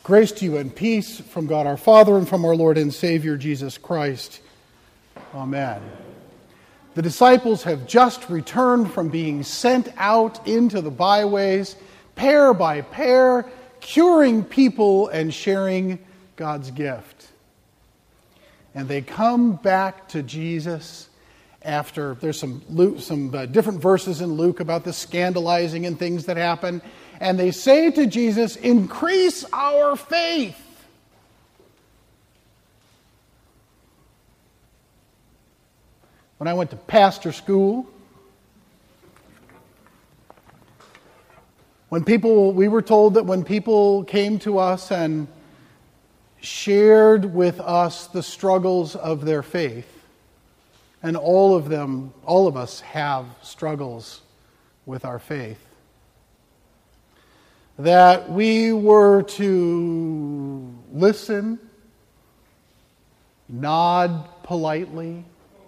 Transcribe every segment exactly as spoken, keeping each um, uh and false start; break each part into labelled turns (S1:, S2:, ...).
S1: Grace to you and peace from God our Father and from our Lord and Savior Jesus Christ. Amen. The disciples have just returned from being sent out into the byways, pair by pair, curing people and sharing God's gift. And they come back to Jesus after, there's some Luke, some uh, different verses in Luke about the scandalizing and things that happen. And they say to Jesus, "Increase our faith." When I went to pastor school, when people, we were told that when people came to us and shared with us the struggles of their faith, and all of them, all of us have struggles with our faith, that we were to listen, nod politely,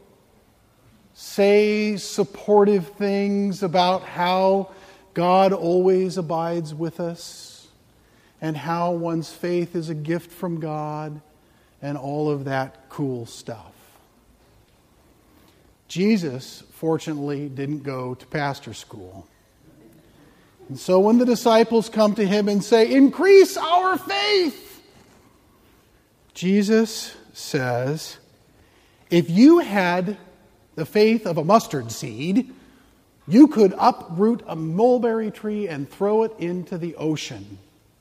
S1: say supportive things about how God always abides with us and how one's faith is a gift from God and all of that cool stuff. Jesus, fortunately, didn't go to pastor school. And so when the disciples come to him and say, "Increase our faith," Jesus says, if you had the faith of a mustard seed, you could uproot a mulberry tree and throw it into the ocean.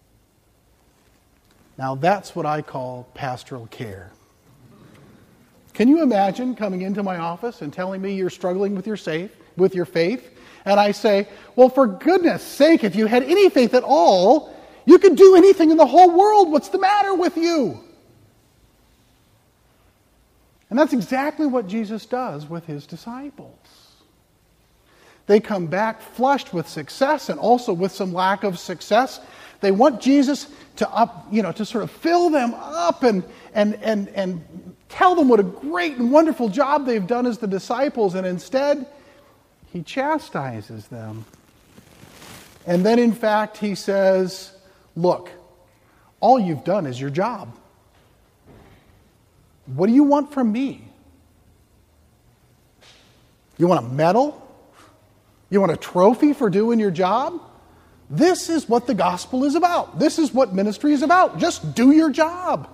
S1: Now that's what I call pastoral care. Can you imagine coming into my office and telling me you're struggling with your faith, with your faith? And I say, well, for goodness sake, if you had any faith at all, you could do anything in the whole world. What's the matter with you? And that's exactly what Jesus does with his disciples. They come back flushed with success and also with some lack of success. They want Jesus to up, you know, to sort of fill them up and and and and tell them what a great and wonderful job they've done as the disciples, and instead he chastises them. And then, in fact, he says, look, all you've done is your job. What do you want from me? You want a medal? You want a trophy for doing your job? This is what the gospel is about. This is what ministry is about. Just do your job.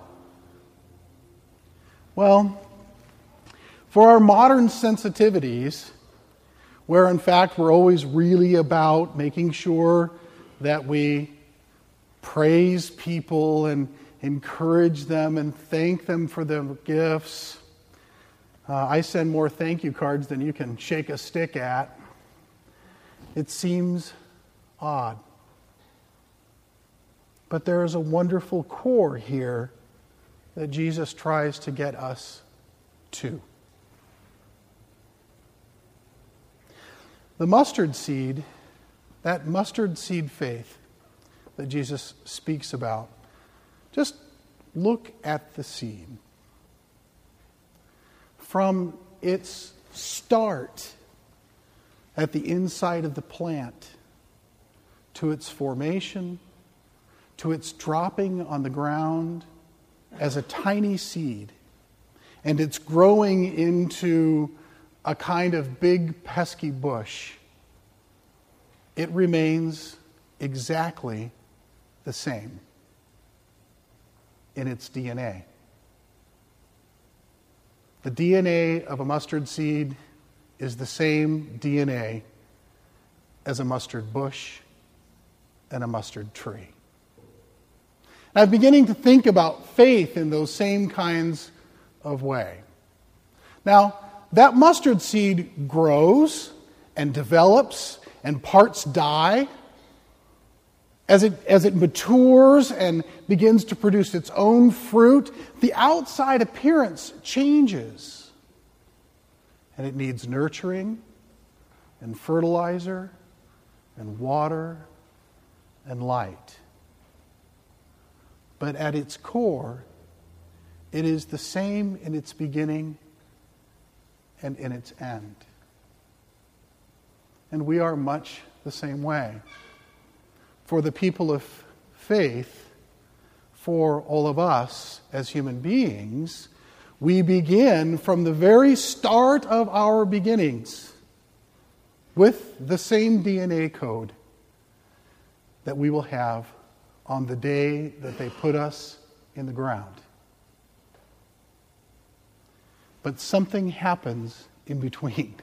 S1: Well, for our modern sensitivities, where in fact we're always really about making sure that we praise people and encourage them and thank them for their gifts. Uh, I send more thank you cards than you can shake a stick at. It seems odd. But there is a wonderful core here that Jesus tries to get us to. The mustard seed, that mustard seed faith that Jesus speaks about, just look at the seed. From its start at the inside of the plant, to its formation, to its dropping on the ground as a tiny seed, and its growing into a kind of big pesky bush, it remains exactly the same in its D N A. The D N A of a mustard seed is the same D N A as a mustard bush and a mustard tree. And I'm beginning to think about faith in those same kinds of way. Now, that mustard seed grows and develops and parts die. As it, as it matures and begins to produce its own fruit, the outside appearance changes. And it needs nurturing and fertilizer and water and light. But at its core, it is the same in its beginning and in its end. And we are much the same way. For the people of faith, for all of us as human beings, we begin from the very start of our beginnings with the same D N A code that we will have on the day that they put us in the ground. But something happens in between.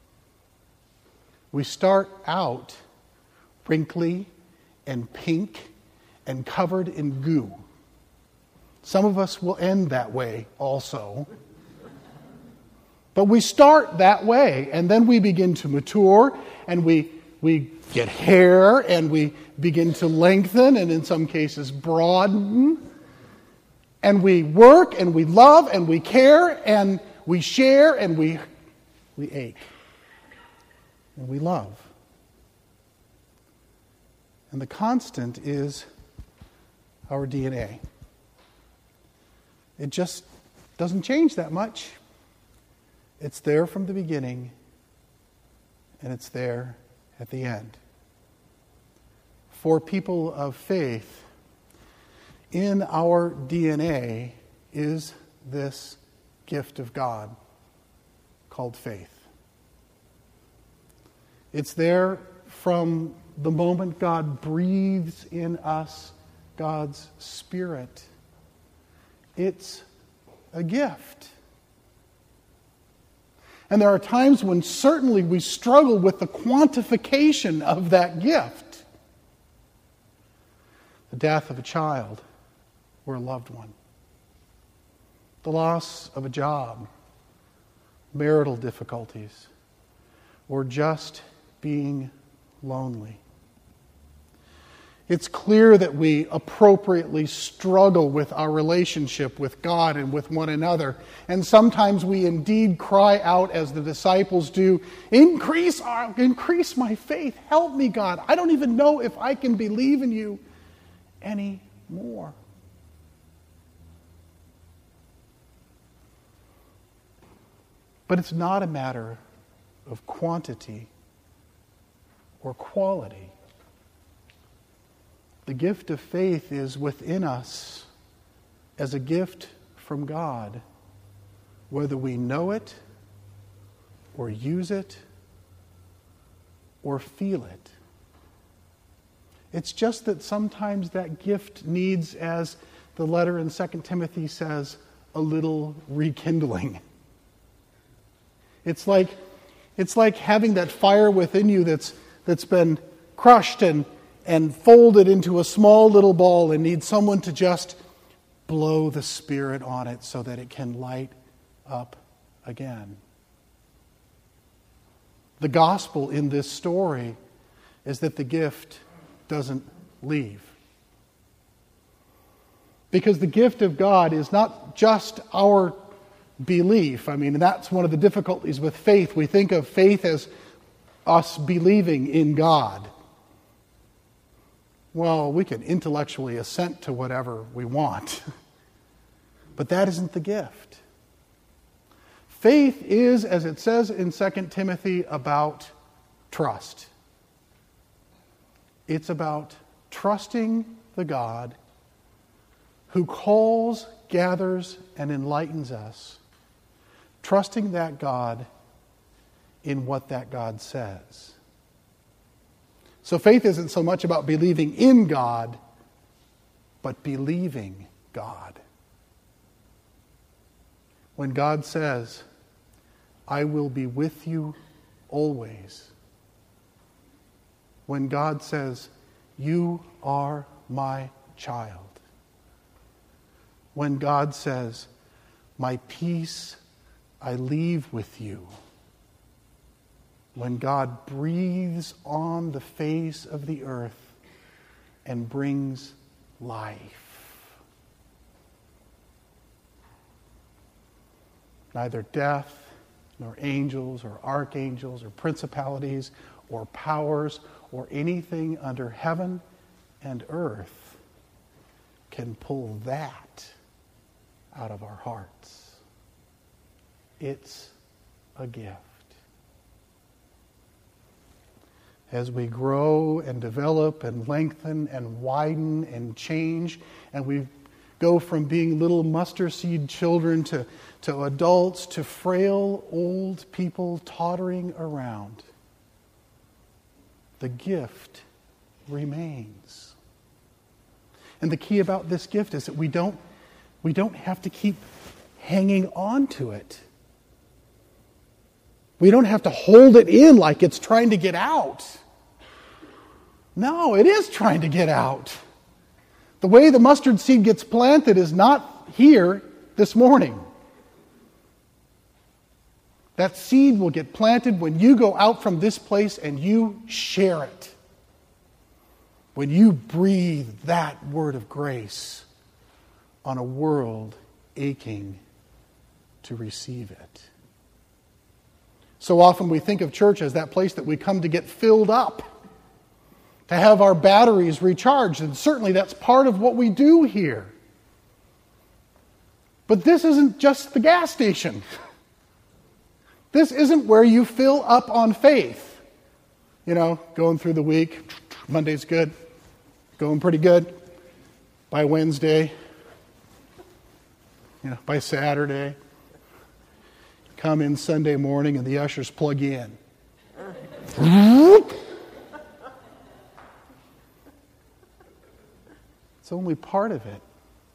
S1: We start out wrinkly and pink and covered in goo. Some of us will end that way also. But we start that way, and then we begin to mature, and we we get hair, and we begin to lengthen, and in some cases broaden. And we work, and we love, and we care, and we share, and we we ache. And we love. And the constant is our D N A. It just doesn't change that much. It's there from the beginning, and it's there at the end. For people of faith, in our D N A is this gift of God called faith. It's there from the moment God breathes in us God's Spirit. It's a gift. And there are times when certainly we struggle with the quantification of that gift. The death of a child or a loved one. The loss of a job. Marital difficulties. Or just being lonely. It's clear that we appropriately struggle with our relationship with God and with one another. And sometimes we indeed cry out as the disciples do, increase, our, increase my faith. Help me, God. I don't even know if I can believe in you anymore. But it's not a matter of quantity or quality. The gift of faith is within us as a gift from God, whether we know it or use it or feel it. It's just that sometimes that gift needs, as the letter in Second Timothy says, a little rekindling. It's like, it's like having that fire within you that's, that's been crushed and and fold it into a small little ball and need someone to just blow the Spirit on it so that it can light up again. The gospel in this story is that the gift doesn't leave. Because the gift of God is not just our belief. I mean, that's one of the difficulties with faith. We think of faith as us believing in God. Well, we can intellectually assent to whatever we want. But that isn't the gift. Faith is, as it says in Second Timothy, about trust. It's about trusting the God who calls, gathers, and enlightens us. Trusting that God in what that God says. So faith isn't so much about believing in God, but believing God. When God says, I will be with you always. When God says, you are my child. When God says, my peace I leave with you. When God breathes on the face of the earth and brings life. Neither death, nor angels, or archangels, or principalities, or powers, or anything under heaven and earth can pull that out of our hearts. It's a gift. As we grow and develop and lengthen and widen and change, and we go from being little mustard seed children to, to adults to frail old people tottering around. The gift remains. And the key about this gift is that we don't, we don't have to keep hanging on to it. We don't have to hold it in like it's trying to get out. No, it is trying to get out. The way the mustard seed gets planted is not here this morning. That seed will get planted when you go out from this place and you share it. When you breathe that word of grace on a world aching to receive it. So often we think of church as that place that we come to get filled up, to have our batteries recharged, and certainly that's part of what we do here. But this isn't just the gas station. This isn't where you fill up on faith. You know, going through the week, Monday's good, going pretty good. By Wednesday, you know, by Saturday, come in Sunday morning and the ushers plug in. It's only part of it.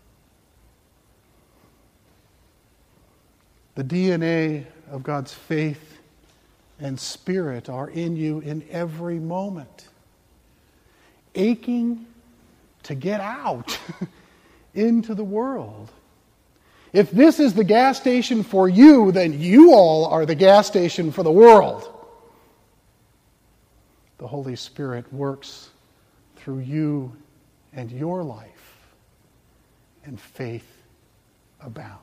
S1: The D N A of God's faith and Spirit are in you in every moment, aching to get out into the world. If this is the gas station for you, then you all are the gas station for the world. The Holy Spirit works through you and your life, and faith abounds.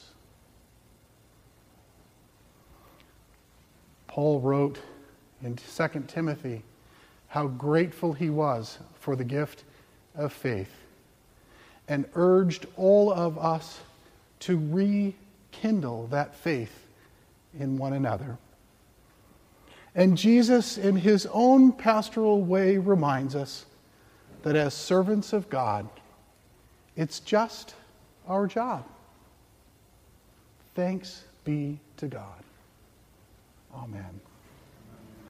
S1: Paul wrote in Second Timothy how grateful he was for the gift of faith and urged all of us to rekindle that faith in one another. And Jesus, in his own pastoral way, reminds us that as servants of God, it's just our job. Thanks be to God. Amen.